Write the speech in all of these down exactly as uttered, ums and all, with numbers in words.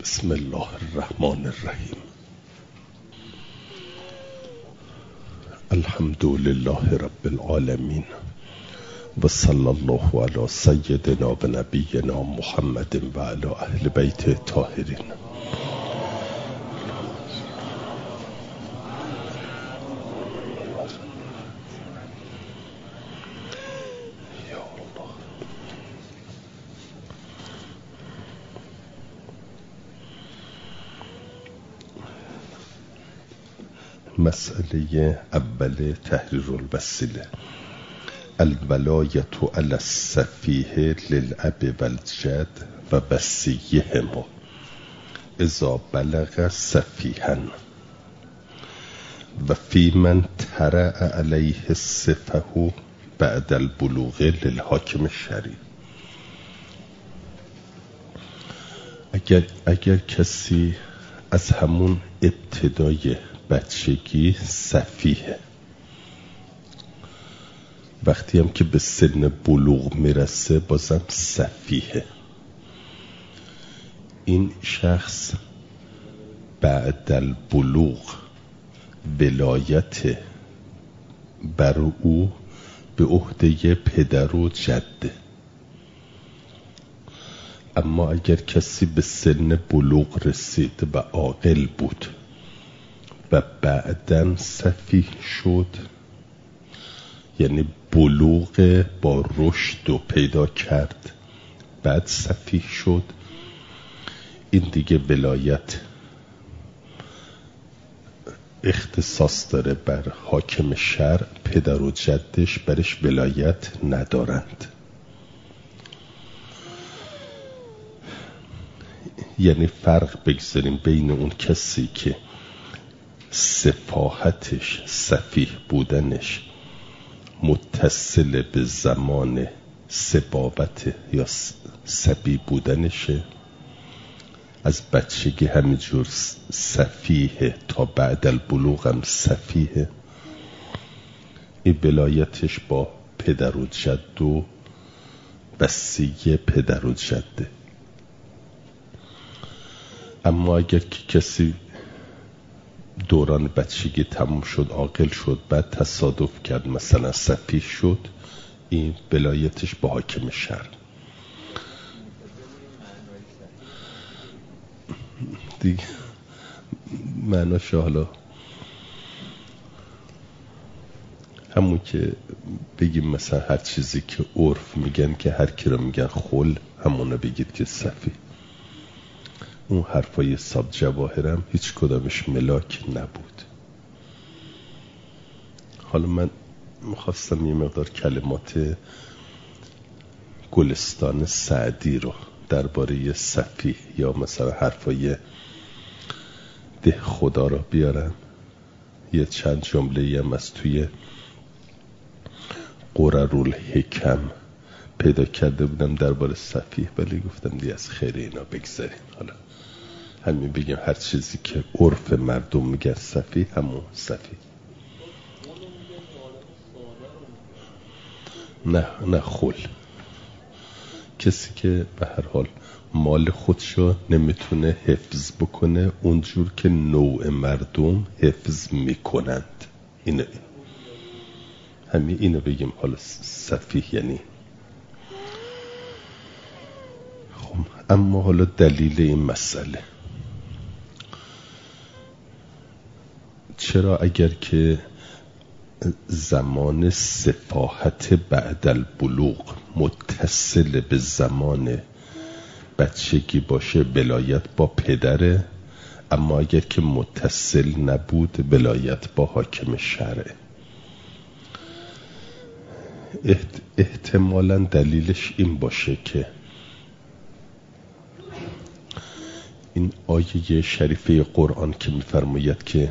بسم الله الرحمن الرحیم. الحمد لله رب العالمین و صلی الله علی سیدنا و نبینا محمد و علی اهل بیت الطاهرین. مسئله اول تحریر الوسیله. الولایت علی السفیه للاب والجد و وصیهما اذا بلغ سفیها و فی من طرأ علیه السفه بعد البلوغ للحاکم الشرعی. اگر اگر کسی از همون ابتدای بچگی سفیه، وقتی هم که به سن بلوغ میرسه بازم سفیه، این شخص بعد البلوغ ولایت بر او به عهده پدر و جده. اما اگر کسی به سن بلوغ رسید و عاقل بود و بعداً سفیه شد، یعنی بلوغ با رشد و پیدا کرد بعد سفیه شد، این دیگه ولایت اختصاص داره بر حاکم شرع، پدر و جدش برش ولایت ندارند. یعنی فرق بگذاریم بین اون کسی که سفاهتش، سفیه بودنش متصل به زمان سبابت یا صبی بودنشه، از بچگی همینجور سفیه تا بعد البلوغ هم سفیه، این ولایتش با پدر و جد و وصیه پدر و جده. اما اگر که کسی دوران بچگی تموم شد، عاقل شد، بعد تصادف کرد مثلا سفیه شد، این ولایتش با حاکم شرع. دیگه معناش حالا همون که بگیم مثلا هر چیزی که عرف میگن که هر کی رو میگن خل، همونو بگید که سفیه. اون حرفای صاد جواهرم هیچ کدامش ملاک نبود. حالا من میخواستم یه مقدار کلمات گلستان سعدی رو درباره سفیه یا مثلا حرفای ده خدا رو بیارم. یه چند جمله هم از توی قررالحکم پیدا کرده بودم درباره سفیه، ولی گفتم دیگه از خیر اینا بگذاریم. حالا همین بگیم هر چیزی که عرف مردم میگه سفیه، همون سفیه. نه نه خل، کسی که به هر حال مال خودشو نمیتونه حفظ بکنه اونجور که نوع مردم حفظ میکنند، اینو همین اینو بگیم حالا سفیه یعنی. خب اما حالا دلیل این مسئله، چرا اگر که زمان سفاهت بعد البلوغ متصل به زمان بچگی باشه ولایت با پدره، اما اگر که متصل نبود ولایت با حاکم شرعه؟ احتمالاً دلیلش این باشه که این آیه شریفه قرآن که می‌فرماید که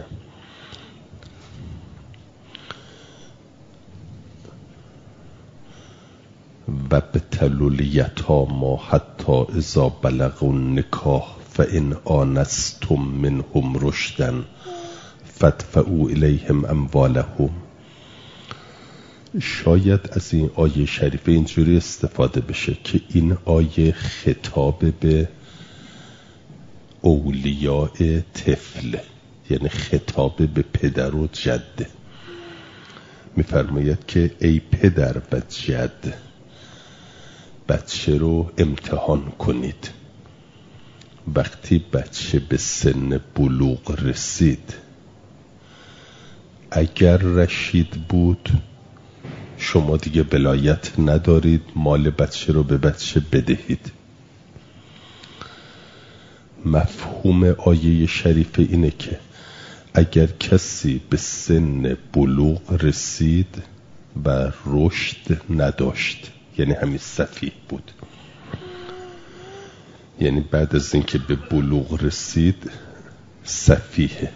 و ابتلوا الیتامی حتی اذا بلغوا النکاح فان آنستم منهم رشدا فادفعوا الیهم اموالهم. شاید از این آیه شریفه اینجوری استفاده بشه که این آیه خطاب به اولیاء طفل، یعنی خطاب به پدر و جد. میفرماید که ای پدر و جد، بچه رو امتحان کنید. وقتی بچه به سن بلوغ رسید، اگر رشید بود شما دیگه ولایت ندارید مال بچه رو به بچه بدهید. مفهوم آیه شریف اینه که اگر کسی به سن بلوغ رسید و رشد نداشت، یعنی همین سفیه بود، یعنی بعد از اینکه به بلوغ رسید سفیه،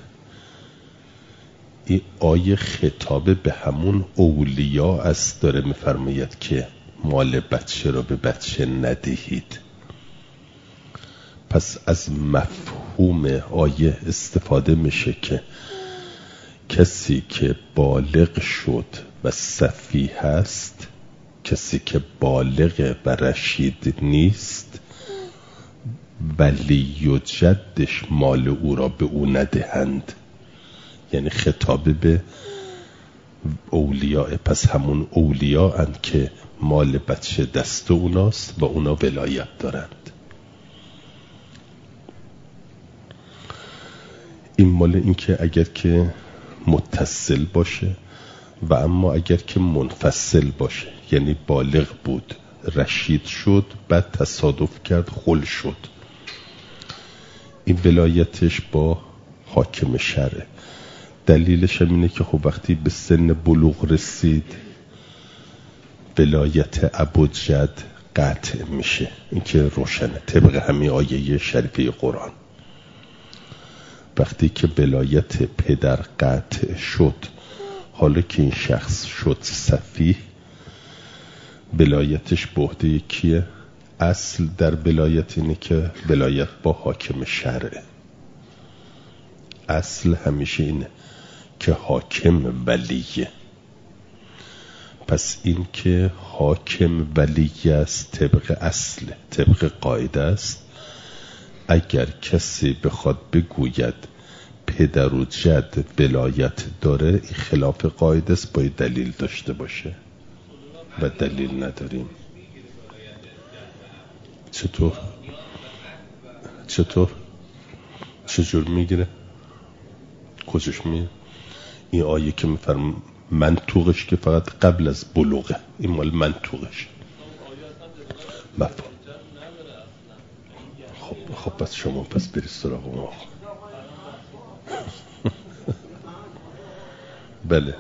این آیه خطاب به همون اولیا است، داره میفرماید که مال بچه رو به بچه ندهید. پس از مفهوم آیه استفاده میشه که کسی که بالغ شد و سفیه هست، کسی که بالغ و رشید نیست، ولی و جدش مال او را به او ندهند. یعنی خطاب به اولیاء، پس همون اولیاء اند که مال بچه دست اوناست و اونا ولایت دارند. این مال این که اگر که متصل باشه و اما اگر که منفصل باشه، یعنی بالغ بود رشید شد بعد تصادف کرد خل شد، این ولایتش با حاکم شرعه. دلیلش هم اینه که خب وقتی به سن بلوغ رسید ولایت ابوجد قطع میشه. این که روشنه طبق همین آیه شریفه قرآن. وقتی که ولایت پدر قطع شد، حالا که این شخص شد سفیه، ولایتش به عهده کیه؟ اصل در ولایت اینه که ولایت با حاکم شرعه. اصل همیشه اینه که حاکم ولیه. پس این که حاکم ولی است طبق اصل، طبق قاعده است. اگر کسی بخواد بگوید پدر و جد ولایت داره، این خلاف قاعده است، باید دلیل داشته باشه و دلیل نداریم. چطور؟ چطور؟ چجور میگیره؟ کجاش میگیره؟ این آیه که میفرم منطوقش که فقط قبل از بلوغه، این مال منطوقش مفهوم. خب خب پس شما پس برید سراغ اون آقا. بله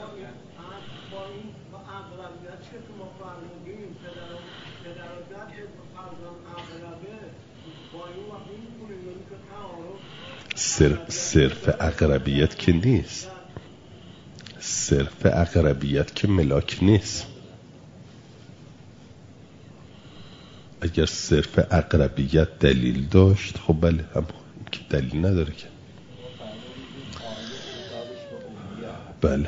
صرف اقربیت که نیست، صرف اقربیت که ملاک نیست. اگر صرف اقربیت دلیل داشت خب بله، هم که دلیل نداره که. بله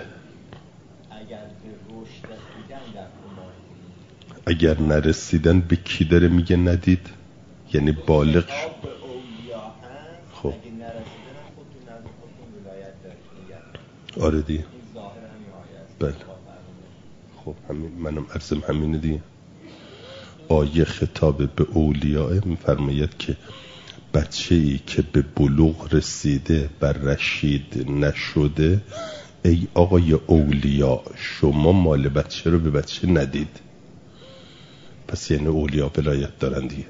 اگر نرسیدن به کی داره میگه ندید؟ یعنی بالغ شد. خب آره دیگه. بله خب همین منم عرضم همینه دیگه. آیه خطاب به اولیاء میفرماید که بچه‌ای که به بلوغ رسیده و رشید نشده، ای آقای اولیاء شما مال بچه رو به بچه ندید. پس یعنی اولیاء ولایت دارن دیگه.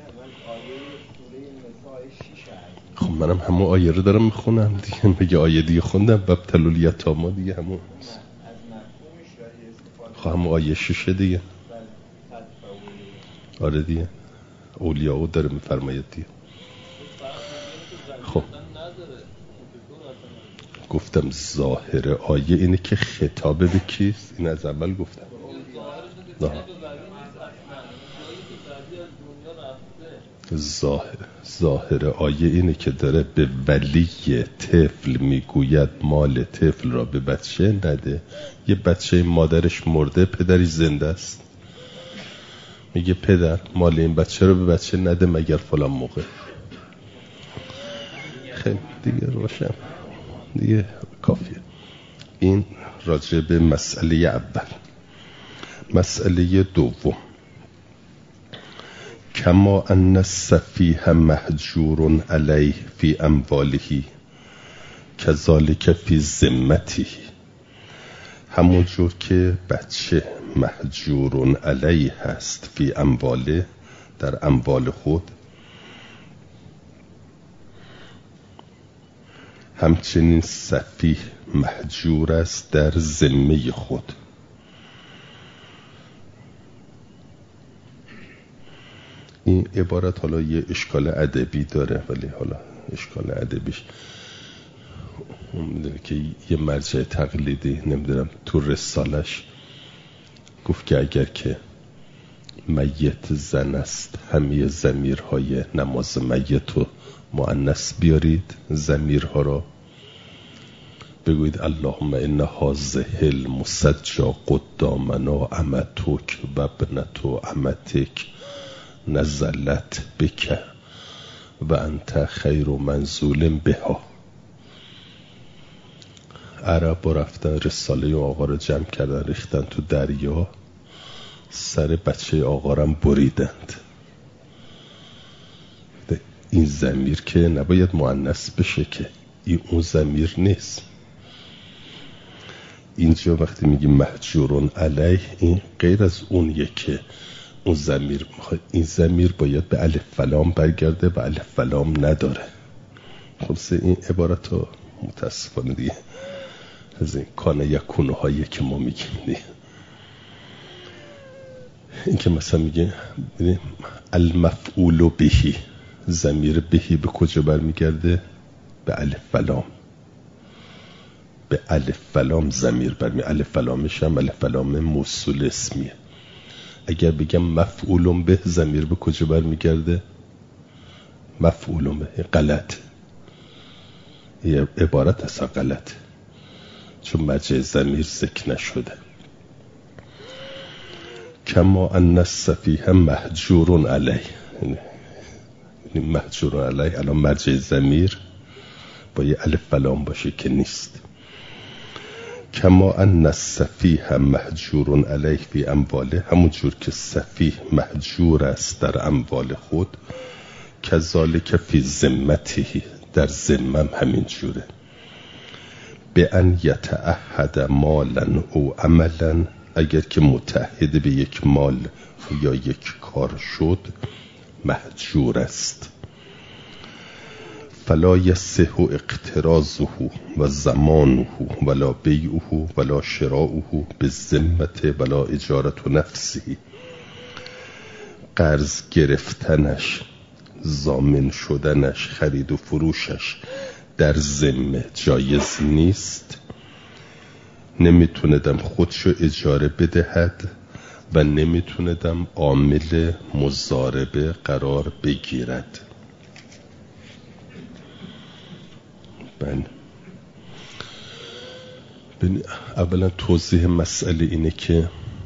خب منم همون آیه رو دارم میخونم دیگه. بگه آیه دیگه خوندم وابتلوا الیتامی دیگه، همون خب همون آیه شیشه دیگه. آره دیگه اولیاء داره میفرماید دیگه. خب گفتم ظاهر آیه اینه که خطاب به کیست؟ این از اول گفتم. نه ظاهر ظاهر آیه اینه که داره به ولی طفل میگوید مال طفل را به بچه نده. یه بچه مادرش مرده پدری زنده است، میگه پدر مال این بچه رو به بچه نده مگر فلان موقع. خیلی دیگه روشن دیگه کافیه. این راجع به مسئله اول. مسئله دوم، کما ان السفیه مهجور علیه فی امواله کذالک فی ذمته. همون جور که بچه مهجور علیه هست فی امواله، در اموال خود، همچنین سفیه مهجور است در ذمه خود. این عبارت حالا یه اشکال ادبی داره، ولی حالا اشکال ادبیش میدونه که یه مرجع تقلیدی نمیدونم تو رسالش گفت که اگر که میت زن است همه ضمیرهای نماز میت و مؤنث بیارید، ضمیرها را بگویید اللهم ان هذه المسجا قدامنا امتک و ابنت امتک نزلت بک و انت خیر منزول بها. عرب رفتن رساله آقا رو جمع کردن، ریختن تو دریا، سر بچه آقا رو بریدند. این ضمیر که نباید مؤنث بشه، که این اون ضمیر نیست. اینجا وقتی میگیم مهجورون علیه، این غیر از اونیه که اون ضمیر، این ضمیر باید به الف فلام برگرده و الف فلام نداره. خلاصه این عبارت ها متاسفانه دیگه از این کانه یکونه هایی که ما میگیم دیگه. این که مثلا میگه المفعول بهی، ضمیر بهی به کجا برمیگرده؟ به الف فلام، به الف فلام ضمیر برمی. الف فلامش هم الف فلام موصول اسمیه. اگر بگم مفعول به، ضمیر به کجا برمیگرده؟ مفعول به. غلط، یه عبارت اصلا غلط، چون مرجع ضمیر ذکر نشده. کما ان السفیه مهجور علیه، مهجور علیه الان مرجع ضمیر با یه الف فلام باشه که نیست. کما ان السفیه مهجور علیه فی امواله، همون جور که سفیه مهجور است در اموال خود، کذالک فی ذمته، در ذمم همین جوره. به ان یتعهد مالا او عملا، اگر که متعهد به یک مال یا یک کار شد مهجور است. فلا یصح اقتراضه و زمانه ولا بیعه ولا شراؤه بالذمة ولا اجارة نفسه. قرض گرفتنش، ضامن شدنش، خرید و فروشش در ذمه جایز نیست. نمیتوندم خودشو اجاره بدهد و نمیتوندم عامل مضاربه قرار بگیرد. بله، اولا توضیح مسئله اینه که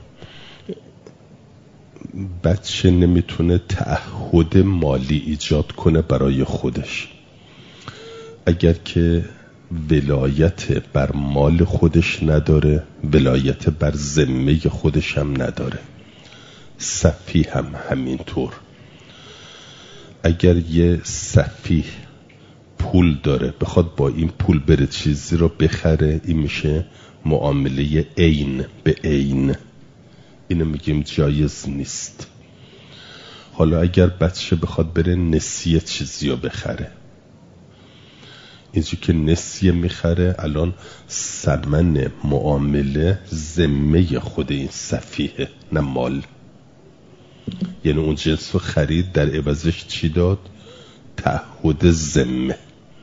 بچه نمیتونه تعهد مالی ایجاد کنه برای خودش. اگر که ولایت بر مال خودش نداره، ولایت بر ذمه خودش هم نداره. سفیه هم همینطور. اگر یه سفیه پول داره، بخواد با این پول بره چیزی رو بخره، این میشه معامله عین به عین، اینو میگیم جایز نیست. حالا اگر بچه بخواد بره نسیه چیزی رو بخره، اینجا که نسیه میخره، الان ثمن معامله ذمه خود این سفیه، نه مال. یعنی اون جنس رو خرید، در عوضش چی داد؟ تعهد ذمه.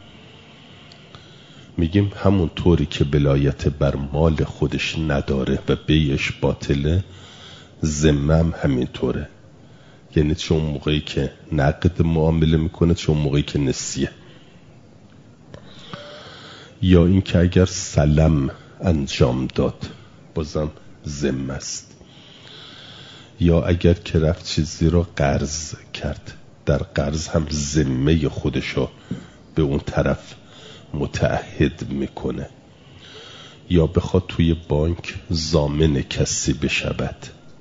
میگیم همون طوری که ولایت بر مال خودش نداره و بیعش باطله، ذمه هم همین طوره. یعنی چون موقعی که نقد معامله میکنه، چون موقعی که نسیه. یا این که اگر سلم انجام داد، بازم ذمه است. یا اگر که رفت چیزی رو قرض کرد، در قرض هم ذمه خودشو به اون طرف متعهد میکنه یا بخواد توی بانک ضامن کسی بشود.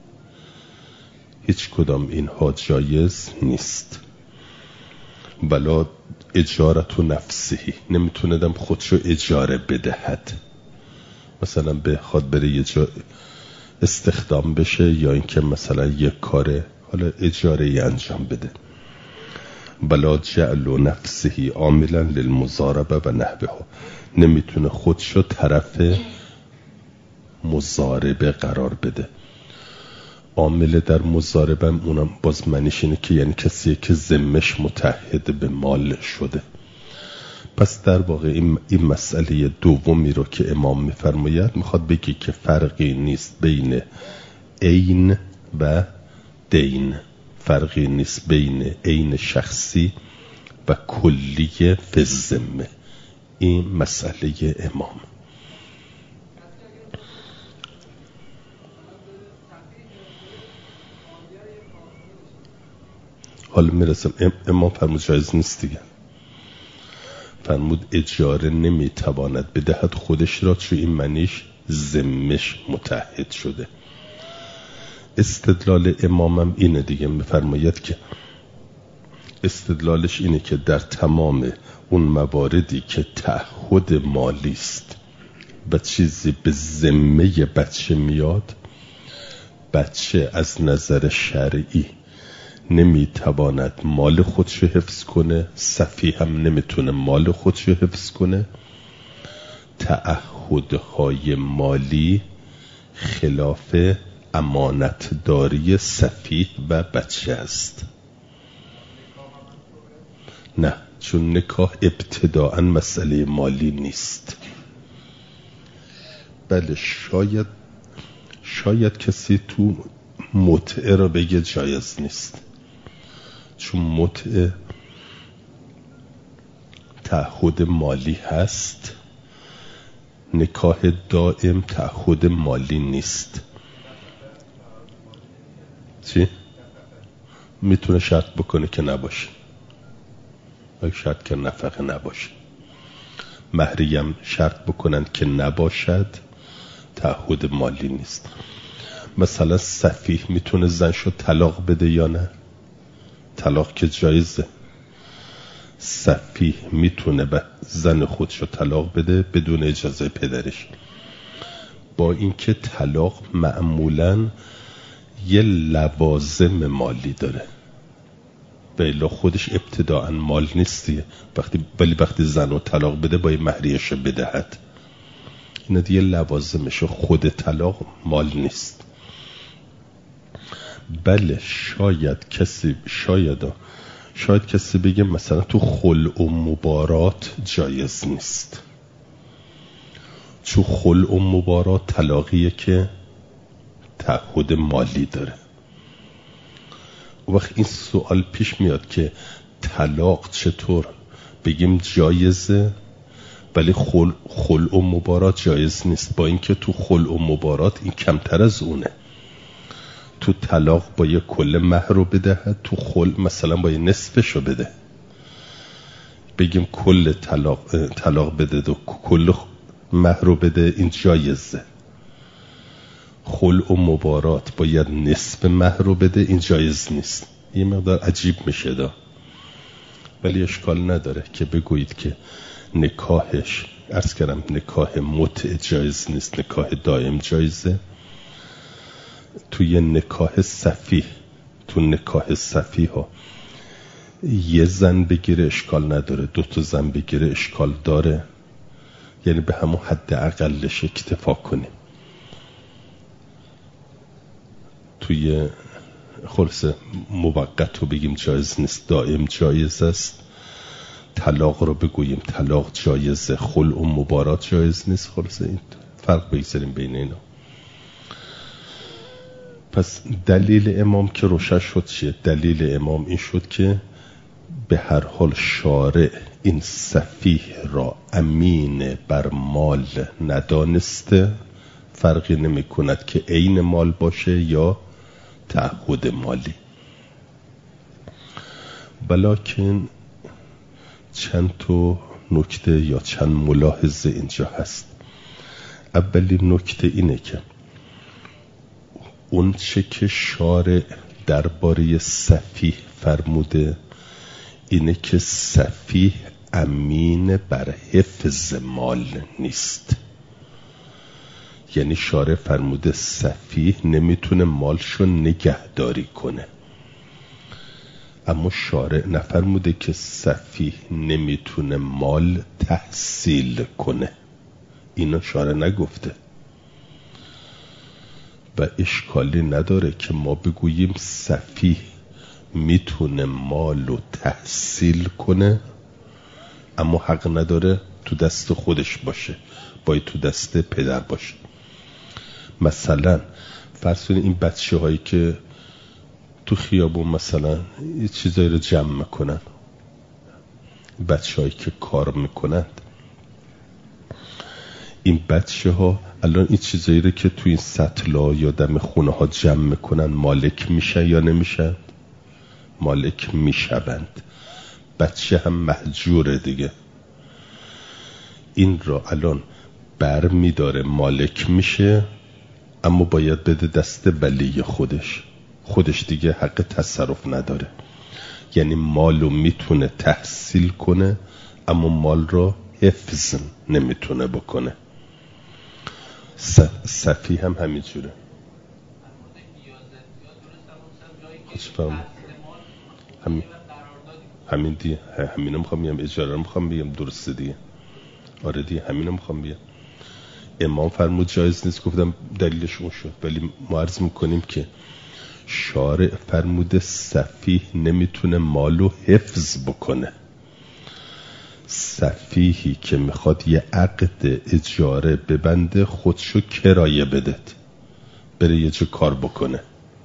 هیچ کدام اینها جایز نیست. بلا اجارت و نفسهی، نمیتوندم خودشو اجاره بدهد، مثلا بخواد بره یه جا استخدام بشه یا اینکه مثلا یک کار حالا اجاره ای انجام بده. بلا جعل و نفسهی عاملا للمضاربه و نحوها، نمیتونه خودشو طرف مضاربه قرار بده. عامل در مضاربه اونم باز معنیش اینه که یعنی کسیه که ذمش متحد به مال شده. پس در واقع این, این مسئله دومی رو که امام میفرماید میخواد بگی که فرقی نیست بین عین و دین، فرقی نیست بین عین شخصی و کلیه فی الذمه. این مسئله امام. حالا میرسم امام فرمود جایز نیست دیگه، فرمود اجاره نمیتواند بدهد خودش را، چون این معنیش ذمش متحد شده. استدلال امامم اینه دیگه، میفرماید که استدلالش اینه که در تمام اون مواردی که تعهد مالی است و چیزی به ذمه بچه میاد، بچه از نظر شرعی نمیتواند مال خودشو حفظ کنه، سفیه هم نمیتونه مال خودشو حفظ کنه. تعهدهای مالی خلاف امانتداری سفیه و بچه است. نه، چون نکاح ابتداءً مسئله مالی نیست. بله شاید شاید کسی تو متعه را بگه جایز نیست، چون متعه تعهد مالی هست، نکاح دائم تعهد مالی نیست. چی؟ میتونه شرط بکنه که نباشه، اگه شرط که نفقه نباشه. مهریم شرط بکنن که نباشد، تعهد مالی نیست. مثلا سفیه میتونه زنشو طلاق بده یا نه؟ طلاق که جایزه. سفیه میتونه به زن خودشو طلاق بده بدون اجازه پدرش، با اینکه طلاق معمولاً یه لوازم مالی داره و الا خودش ابتداءً مال نیستیه. وقتی ولی وقتی زن رو طلاق بده باید مهریش بدهد. اینا دیگه لوازمشه، خود طلاق مال نیست. بله شاید کسی شاید شاید کسی بگه مثلا تو خلع و مبارات جایز نیست، چون خلع و مبارات طلاقیه که تعهد مالی داره. وقت این سوال پیش میاد که طلاق چطور بگیم جایزه ولی خلع, خلع و مبارات جایز نیست، با اینکه تو خلع و مبارات این کمتر از اونه. تو طلاق باید کل مهر رو بده، تو خلع مثلا باید نصفش رو بده. بگیم کل طلاق طلاق بده و کل مهر رو بده، این جایزه. خلع و مبارات باید نصف مهر رو بده، این جایز نیست. یه مقدار عجیب میشه دا، ولی اشکال نداره که بگویید که نکاحش، عرض کردم نکاح متع جایز نیست، نکاح دائم جایزه. توی نکاح صفیح، تو نکاح صفیح ها یه زن بگیره اشکال نداره، دو تا زن بگیره اشکال داره، یعنی به همون حد اقلش اکتفا کنیم. توی خلاصه موقت رو بگیم جایز نیست، دائم جایز است. طلاق رو بگوییم طلاق جایزه، خلع و مبارات جایز نیست. خلاصه این فرق بگذاریم بین اینا. پس دلیل امام که روشن شد چیه؟ دلیل امام این شد که به هر حال شارع این سفیه را امین بر مال ندانسته، فرقی نمی کند که عین مال باشه یا تعهد مالی. بلکن چند تا نکته یا چند ملاحظه اینجا هست. اولین نکته اینه که اون چه که شارع درباره سفیه فرموده اینه که سفیه امین بر حفظ مال نیست. یعنی شارع فرموده سفیه نمیتونه مالشو نگهداری کنه، اما شارع نفرموده که سفیه نمیتونه مال تحصیل کنه. اینو شارع نگفته و اشکالی نداره که ما بگوییم سفیه میتونه مالو تحصیل کنه اما حق نداره تو دست خودش باشه، باید تو دست پدر باشه. مثلا فرض کنید این بچه هایی که تو خیابون مثلا یه چیزایی رو جمع میکنن، بچه هایی که کار میکنند، این بچه ها الان این چیزایی رو که تو این سطلا یا دم خونه ها جمع میکنن مالک میشن یا نمیشن؟ مالک میشوند. بچه هم مهجوره دیگه. این را الان بر میداره مالک میشه، اما باید بده دست ولی خودش. خودش دیگه حق تصرف نداره. یعنی مالو میتونه تحصیل کنه اما مال رو حفظ نمیتونه بکنه. سفیه هم همینجوره. همین همین دیگه همینو میخوام بگم، اجاره رو میخوام بگم، درسته دیگه. آره دیگه همینو میخوام بگم. امام فرمود جایز نیست، گفتم دلیلش اون شد، ولی ما عرض میکنیم که شارع فرموده سفیه نمیتونه مالو حفظ بکنه. سفیهی که میخواد یه عقد اجاره ببنده خودشو کرایه بده، بره یه جا کار بکنه،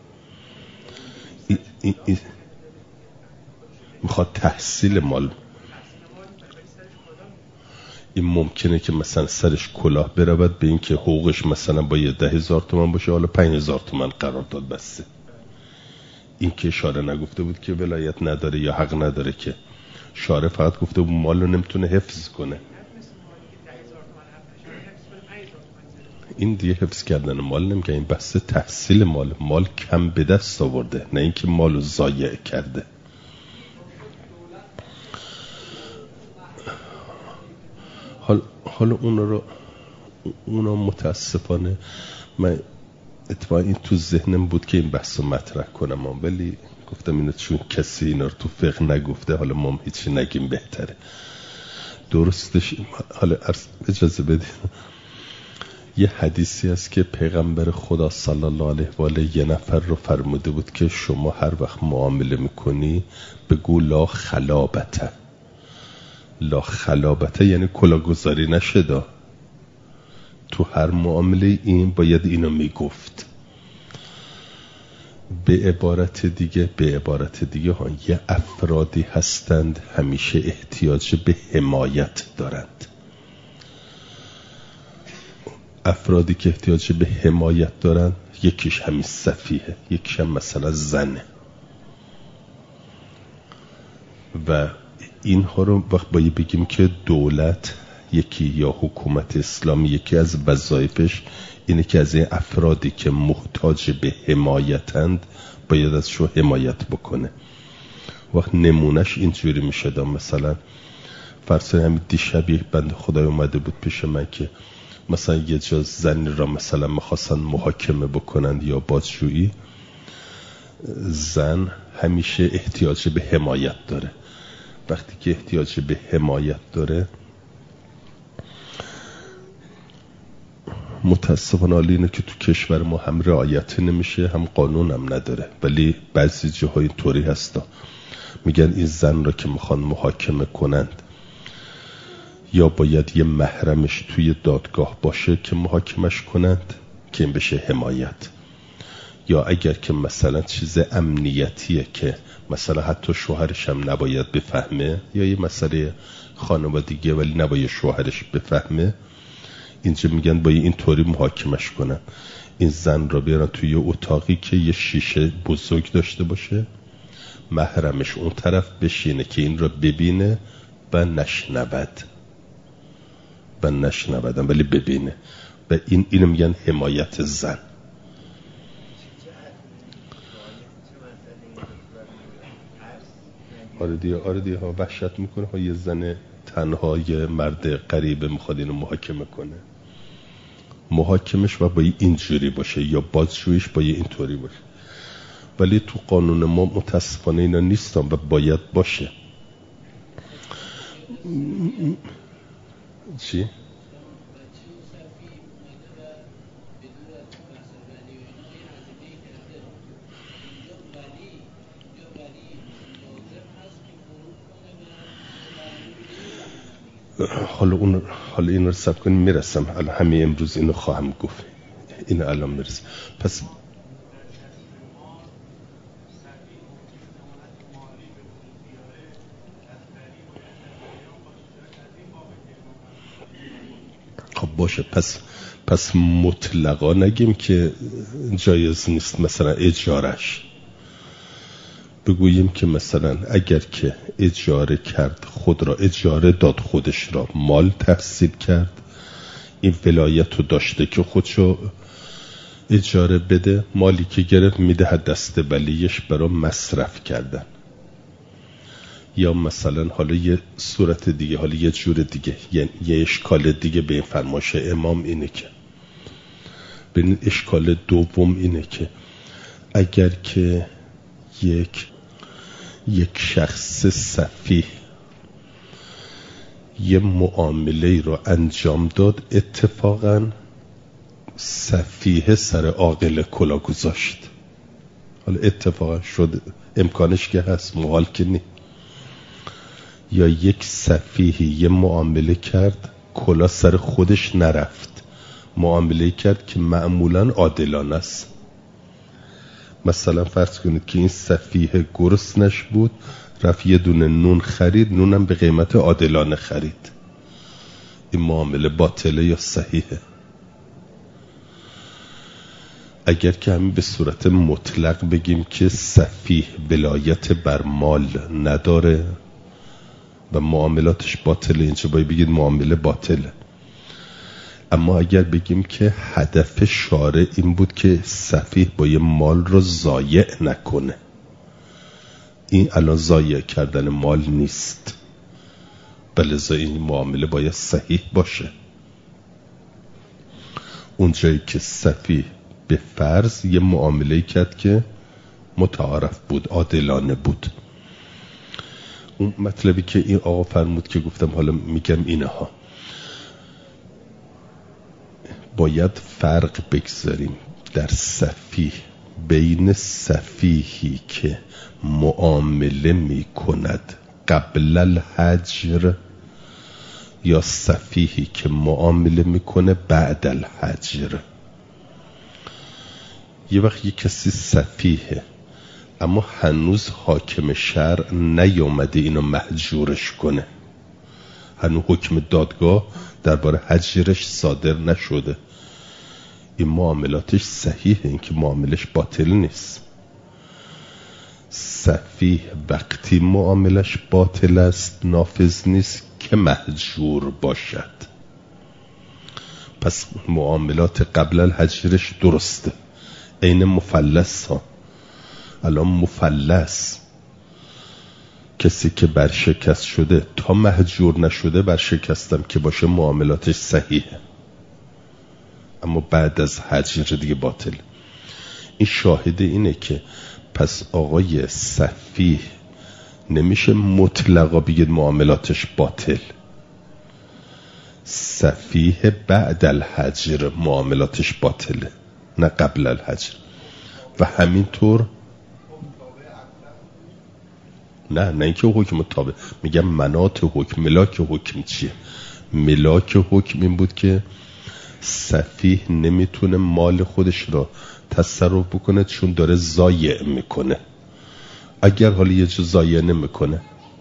ای ای ای میخواد تحصیل مال. این ممکنه که مثلا سرش کلاه برود به این که حقوقش مثلا با یه ده هزار تومن باشه، حالا پنج هزار تومن قرار داد بسته. این که شارع نگفته بود که ولایت نداره یا حق نداره، که شارع فقط گفته بود مال رو نمیتونه حفظ کنه. این دیگه حفظ کردن مال نمیگه، این بحث تحصیل مال. مال کم به دست آورده، نه اینکه مال رو ضایع کرده. حال حالا اونا رو اونا متاسفانه من اتفاقا این تو ذهنم بود که این بحث رو مطرح کنم، ولی گفتم اینو چون کسی اینا رو تو فقه نگفته حالا ما هیچی نگیم بهتره. درستش حالا اجازه بدید یه حدیثی هست که پیغمبر خدا صلی الله علیه و آله یه نفر رو فرموده بود که شما هر وقت معامله میکنی بگو لا خلابته. لا خلابته یعنی کلاگذاری نشده. تو هر معامله این باید اینو میگفت. به عبارت دیگه به عبارت دیگه ها یه افرادی هستند همیشه احتیاج به حمایت دارند. افرادی که احتیاج به حمایت دارند یکیش همین سفیه، یکیش هم مثلا زنه. و اینها رو وقت باید بگیم که دولت یکی یا حکومت اسلامی یکی از وظایفش اینه که از این افرادی که محتاج به حمایتند باید ازشو حمایت بکنه. وقت نمونش اینجوری میشه دا مثلا فرض کنید همین دیشب یک بنده خدای اومده بود پیش من که مثلا یه جا زنی را مثلا میخواستن محاکمه بکنند یا بازجویی. زن همیشه احتیاج به حمایت داره. وقتی که احتیاج به حمایت داره متاسفانه حالی اینه که تو کشور ما هم رعایت نمیشه هم قانون هم نداره، ولی بعضی جاهای اینطوری هستا میگن این زن را که میخوان محاکمه کنند یا باید یه محرمش توی دادگاه باشه که محاکمش کنند که این بشه حمایت، یا اگر که مثلا چیز امنیتیه که مثلا حتی شوهرش هم نباید بفهمه یا یه مسئله خانوادگیه ولی نباید شوهرش بفهمه، اینجا میگن باید اینطوری محاکمش کنن. این زن را بیارن توی یه اتاقی که یه شیشه بزرگ داشته باشه، محرمش اون طرف بشینه که این را ببینه، و نشنود و نشنودم ولی ببینه. و این اینو میگن حمایت زن. آره دیگه آره دیگه ها وحشت میکنه ها. یه زن تنها یه مرد غریبه میخواد اینو محاکمه کنه، محاکمش و با اینجوری باشه یا بازجویش با اینطوری باشه. ولی تو قانون ما متاسفانه اینا نیستن و باید باشه. چی؟ حالا اون حالا این رو سب کنیم میرسم. الان همه امروز اینو خواهم گفت. این الان میرسم. پس خب باشه. پس پس مطلقا نگیم که جایز نیست مثلا اجارش. بگوییم که مثلا اگر که اجاره کرد، خود را اجاره داد، خودش را مال تحصیل کرد، این ولایت رو داشته که خودشو اجاره بده، مالی که گرفت میده دست ولیش برای مصرف کردن. یا مثلا حالا یه صورت دیگه، حالا یه جور دیگه، یعنی یه اشکال دیگه به این فرمایش امام اینه که ببین اشکال دوم اینه که اگر که یک یک شخص سفیه یه معامله رو انجام داد، اتفاقا سفیه سر عاقل کلا گذاشت. حالا اتفاقا شد، امکانش که هست، محال که نی. یا یک سفیه یه معامله کرد، کلا سر خودش نرفت، معامله کرد که معمولا عادلانه است. مثلا فرض کنید که این سفیه گرسنش بود، رفت یه دونه نون خرید، نونم به قیمت عادلانه خرید. این معامله باطله یا صحیحه؟ اگر که همین به صورت مطلق بگیم که سفیه ولایت بر مال نداره و معاملاتش باطله، اینجا باید بگید معامله باطله. اما اگر بگیم که هدف شارع این بود که سفیه با یه مال رو ضایع نکنه، این الان ضایع کردن مال نیست، بلذا این معامله باید صحیح باشه. اونجایی که سفیه به فرض یه معامله کرد که متعارف بود، عادلانه بود. اون مطلبی که این آقا فرمود که گفتم حالا میگم اینها، باید فرق بگذاریم در سفیه بین سفیهی که معامله می کند قبل الحجر یا سفیهی که معامله می کنه بعد الحجر. یه وقت یه کسی سفیه اما هنوز حاکم شرع نیامده اینو محجورش کنه، هنوز حکم دادگاه درباره حجرش صادر نشده، این معاملاتش صحیحه، این که معاملش باطل نیست. سفیه وقتی معاملش باطل است، نافذ نیست که محجور باشد. پس معاملات قبل الحجرش درسته. این مفلس ها، الان مفلس کسی که برشکست شده تا محجور نشده برشکستم که باشه معاملاتش صحیحه، اما بعد از حجر دیگه باطل. این شاهد اینه که پس آقای سفیه نمیشه مطلقا بگید معاملاتش باطل. سفیه بعد الحجر معاملاتش باطله، نه قبل الحجر. و همینطور نه نه اینکه حکم تابع، میگم مناط حکم، ملاک حکم چیه؟ ملاک حکم این بود که سفیه نمیتونه مال خودش را تصرف بکنه چون داره ضایع میکنه. اگر حالا یه چیز ضایع نمیکنه،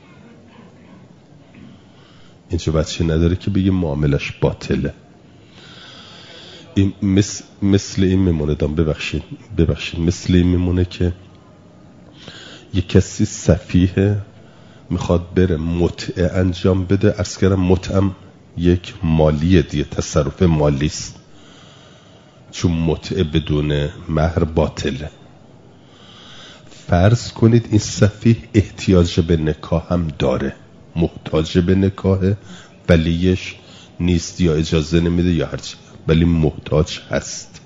اینجا بچه نداره که بگه معاملش باطله. این مثل, مثل این میمونه دام ببخشید ببخشید مثل این میمونه که یک کسی سفیه میخواد بره متعه انجام بده، عرض کردم متعم یک مالیه دیگه، تصرف مالی است، چون متعه بدون مهر باطله. فرض کنید این سفیه احتیاج به نکاح هم داره، محتاج به نکاحه، ولیش نیست یا اجازه نمیده یا هرچی، ولی محتاج هست.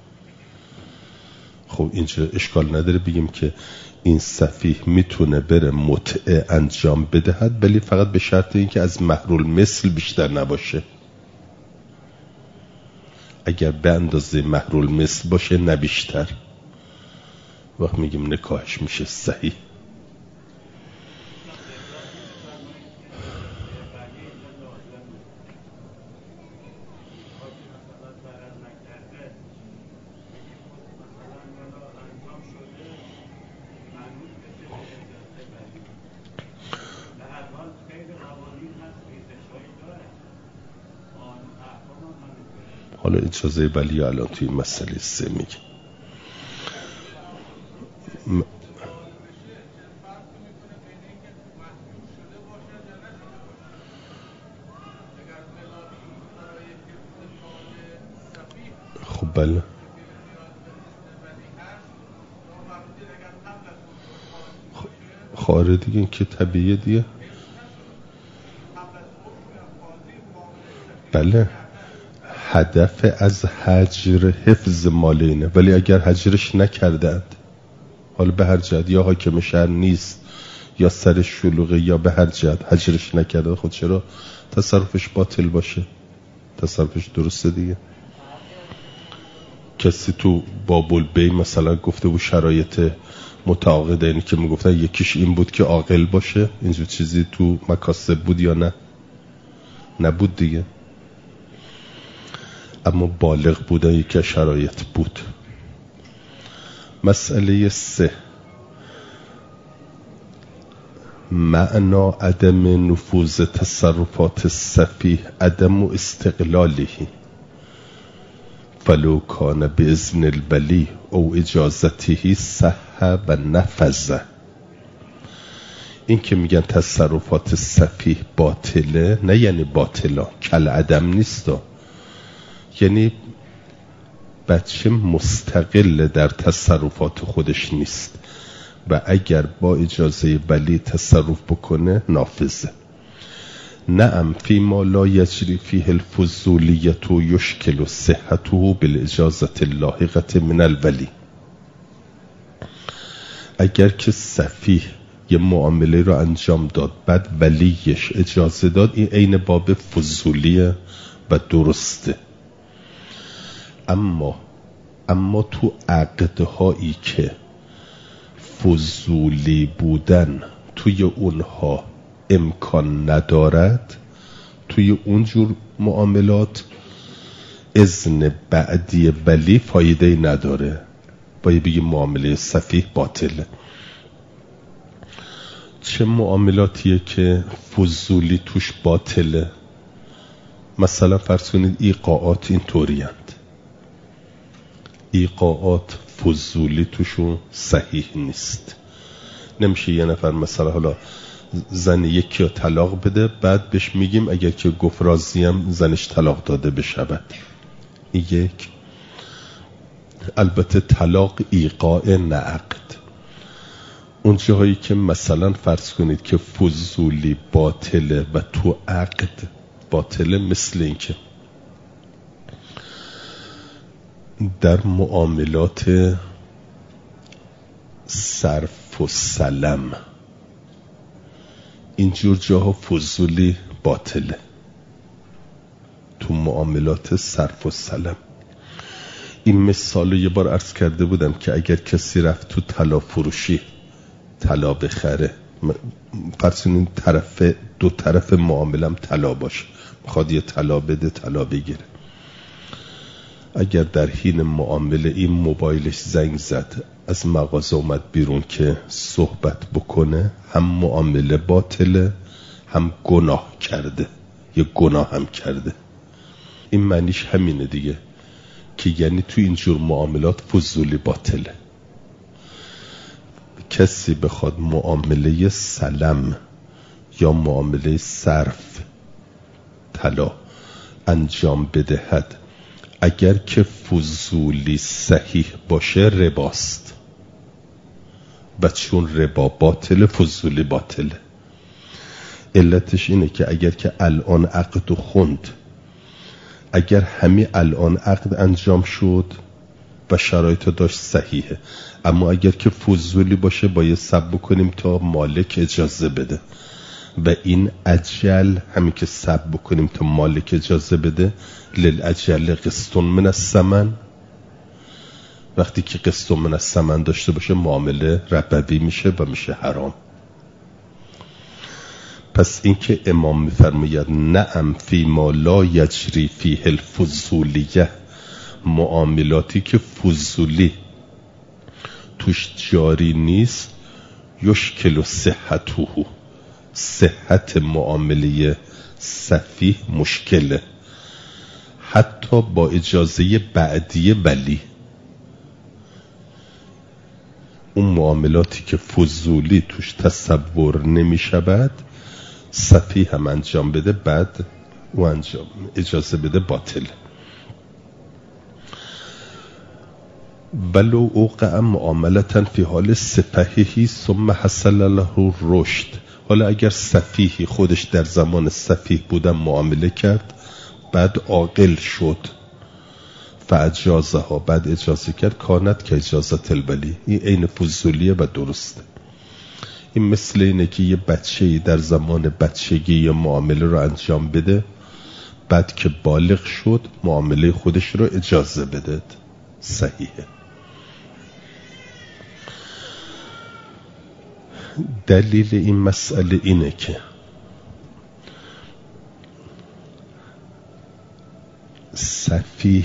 خب اینجا اشکال نداره بگیم که این سفیه میتونه بره متعه انجام بدهد، ولی فقط به شرط اینکه از مهرالمثل بیشتر نباشه. اگر به اندازه مهرالمثل باشه نه بیشتر، وقت میگیم نکاحش میشه صحیح. حالا اجازه ولی الان توی مسئله سه میگه م... خب بله خاره دیگه که طبیعیه دیگه. بله هدف از هجر حفظ مال اینه، ولی اگر هجرش نکردند، حالا به هر جهت، یا حاکم شهر نیست یا سر شلوغه یا به هر جهت هجرش نکرده، خود چرا تصرفش باطل باشه؟ تصرفش درسته دیگه. کسی تو بابل بی مثلا گفته بود شرایط متعاقده، اینی که میگفتن یکیش این بود که عاقل باشه، اینجور چیزی تو مکاسب بود یا نه؟ نبود دیگه. اما بالغ بودن یکی شرایط بود. مسئله سه، معنا عدم نفوذ تصرفات السفیه عدم استقلاله فلو کان باذن الولی او اجازته صح و نفذ. این که میگن تصرفات سفیه باطله، نه یعنی باطلا کل عدم نیستا، یعنی بچه مستقل در تصرفات خودش نیست و اگر با اجازه ولی تصرف بکنه نافذه. نعم فیما لا یجری فیه الفضولیت و یشکل صحته بالاجازت اللاحقه من الولی. اگر که سفیه یه معامله رو انجام داد بعد ولیش اجازه داد، این عین باب فضولیه و درسته. اما اما تو عقدهایی که فضولی بودن توی اونها امکان ندارد، توی اونجور معاملات اذن بعدی ولی فایده نداره، باید بگیم معامله سفیه باطله. چه معاملاتیه که فضولی توش باطله؟ مثلا فرض کنید ایقاعات این طوریند، ایقاعات فضولی توشون صحیح نیست. نمیشه یه نفر مثلا حالا زن یکی رو طلاق بده، بعد بهش میگیم اگر که گفت راضیم زنش طلاق داده بشود. یک، البته طلاق ایقاع نه عقد. اون جاهایی که مثلا فرض کنید که فضولی باطله و تو عقد باطله، مثل این که در معاملات صرف و سلم، اینجور جاها فضولی باطله. تو معاملات صرف و سلم این مثال یه بار عرض کرده بودم که اگر کسی رفت تو طلا فروشی طلا بخره، فرض کنید طرف دو طرف معاملم طلا باشه، میخواد یه طلا بده طلا بگیره. اگر در حین معامله این موبایلش زنگ زد، از مغازه اومد بیرون که صحبت بکنه، هم معامله باطله هم گناه کرده، یه گناه هم کرده. این معنیش همینه دیگه، که یعنی تو اینجور معاملات فضولی باطله. کسی بخواد معامله سلم یا معامله صرف طلا انجام بدهد، اگر که فضولی صحیح باشه رباست، و چون ربا باطله فضولی باطله. علتش اینه که اگر که الان عقد و خوند، اگر همین الان عقد انجام شد و شرایط داشت صحیحه، اما اگر که فضولی باشه باید صبر کنیم تا مالک اجازه بده، و این اجل همین که صبر بکنیم تا مالک اجازه بده، للاجل قسط من الثمن، وقتی که قسط من الثمن داشته باشه معامله ربوی میشه و میشه حرام. پس این که امام میفرماید نعم فی ما لا یجری فیه الفضولیه، معاملاتی که فضولی توش جاری نیست، یشکل صحته، صحت معامله صفیح مشکله، حتی با اجازه بعدی ولی. اون معاملاتی که فضولی توش تصور نمی شود صفیح هم انجام بده، بعد او انجام اجازه بده باطل. ولو اوقع معاملتا فی حال سفهی ثم حصل له رشد، حالا اگر سفیهی خودش در زمان سفیه بودن معامله کرد، بعد عاقل شد، فاجازه ها بعد اجازه کرد، کانت که اجازت الولی، این عین فضولیه و درسته. این مثل اینه که یه بچه‌ای در زمان بچگی یه معامله رو انجام بده، بعد که بالغ شد معامله خودش رو اجازه بده، صحیحه. دلیل این مسئله اینه که سفیه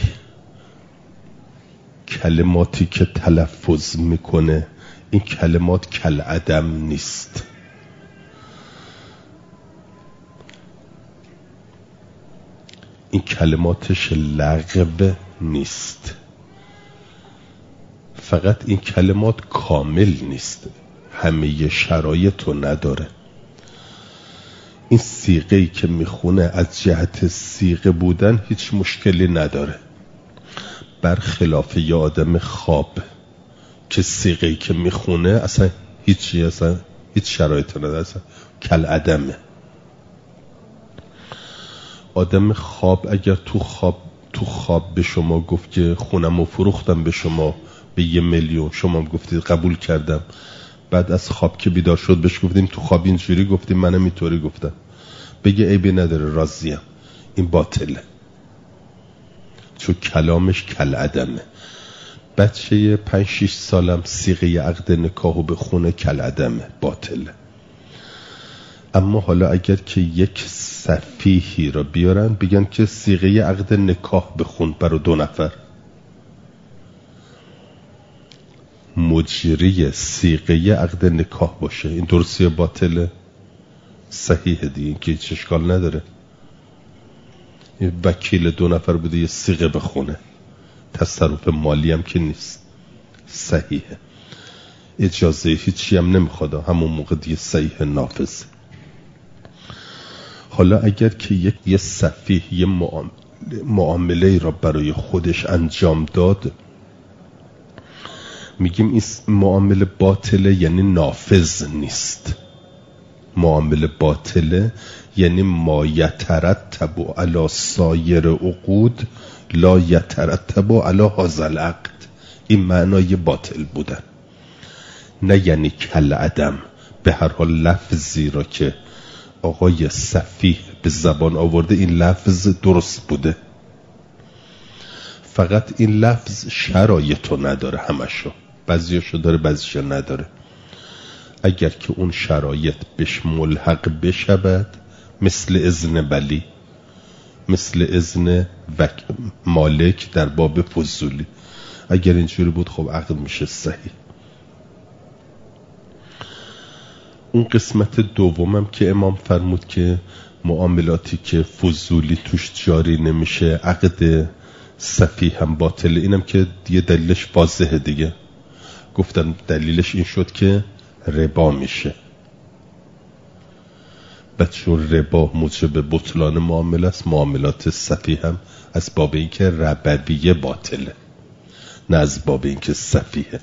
کلماتی که تلفظ میکنه این کلمات کل عدم نیست. این کلماتش لغو نیست، فقط این کلمات کامل نیست، همه شرایط رو نداره. این صیغه‌ای که میخونه از جهت صیغه بودن هیچ مشکلی نداره، برخلاف یه آدم خواب که صیغه‌ای که میخونه اصلا هیچی، اصلا هیچ شرایط نداره، اصلا کل عدمه. آدم خواب اگر تو خواب تو خواب به شما گفت که خونمو فروختم به شما به یه میلیون، شما گفتید قبول کردم، بعد از خواب که بیدار شد بهش گفتیم تو خواب اینجوری گفتیم، منم اینطوری گفتم، بگه عیبی نداره راضیم، این باطله، چون کلامش کل عدمه. بچه پنج شیش سالم صیغه عقد نکاحو به خونه کل عدمه، باطله. اما حالا اگر که یک سفیهی را بیارن بگن که صیغه عقد نکاح بخون برای دو نفر، مجری صیغه عقد نکاح باشه، این درستی باطله؟ صحیحه دیگه، این که هیچ اشکال نداره. این وکیل دو نفر بوده یه صیغه بخونه، تصرف مالی هم که نیست، صحیحه، اجازه هیچی هم نمیخواد، همون موقع دیگه صحیح نافذ. حالا اگر که یک یه سفیه یه معامله, معامله را برای خودش انجام داد، میگیم این معامله باطله، یعنی نافذ نیست. معامله باطله یعنی ما یترتب علی سایر عقود لا یترتب علی هذا العقد، این معنای باطل بودن، نه یعنی کل عدم. به هر حال لفظی را که آقای صفیح به زبان آورده این لفظ درست بوده، فقط این لفظ شرایطو نداره، همشو، بعضیشو داره بعضیشو نداره. اگر که اون شرایط بهش ملحق بشود، مثل اذن ولی، مثل اذن وک... مالک در باب فضولی، اگر اینجوری بود خب عقد میشه صحیح. اون قسمت دومم که امام فرمود که معاملاتی که فضولی توش جاری نمیشه عقد صفیح هم باطله، اینم که دیگه دلیلش واضحه دیگه، گفتن دلیلش این شد که ربا میشه. و چون ربا موجب بطلان معامله است، معاملات سفیه هم از باب این که ربویه باطله، نه از باب این که سفیه.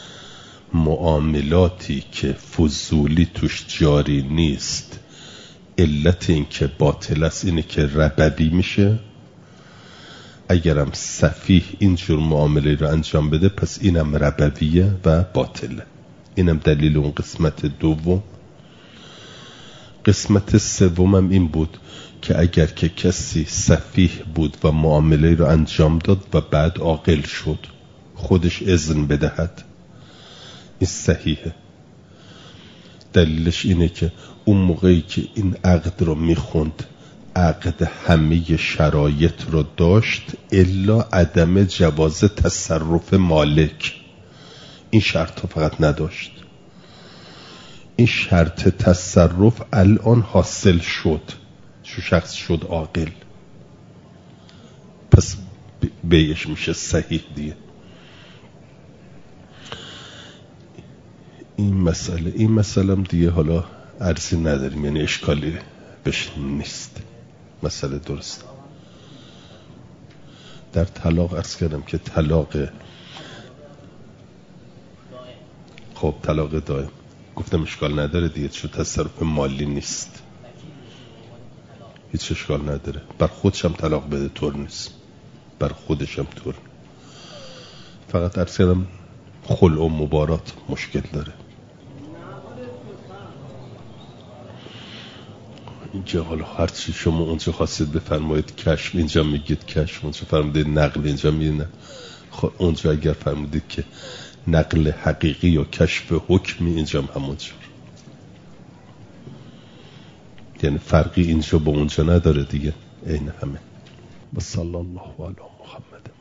معاملاتی که فضولی توش جاری نیست، علت این که باطل است اینه که ربوی میشه. اگرم سفیه اینجور معامله رو انجام بده، پس اینم ربویه و باطله. اینم دلیل اون قسمت دوم. قسمت سومم این بود که اگر که کسی سفیه بود و معامله رو انجام داد و بعد عاقل شد، خودش اذن بدهد، این صحیحه. دلیلش اینه که اون موقعی که این عقد رو میخوند، عقد همه شرایط رو داشت الا عدم جواز تصرف مالک. این شرط رو فقط نداشت. این شرط تصرف الان حاصل شد، شو شخص شد عاقل، پس بیش میشه صحیح دیگه. این مسئله این مسئله هم دیگه حالا عرضی نداریم، یعنی اشکالی بهش نیست، مسئله درست. در طلاق عرض کردم که طلاق خب طلاق دائم گفتم اشکال نداره دیگه، چون تصرف مالی نیست، هیچ اشکال نداره. بر خودش هم طلاق بده طور نیست، بر خودش هم طور. فقط عرض کردم خلع و مبارات مشکل داره. اینجا حالا هرچی شما اونجا خواستید بفرمایید کشف، اینجا میگید کشف، اونجا فرمودید نقل، اینجا میگید نقل. خب اونجا اگر فرمودید که نقل حقیقی یا کشف حکمی، اینجا هم همونجور، یعنی فرقی اینجا با اونجا نداره دیگه، این همه. و صلی الله علی محمد.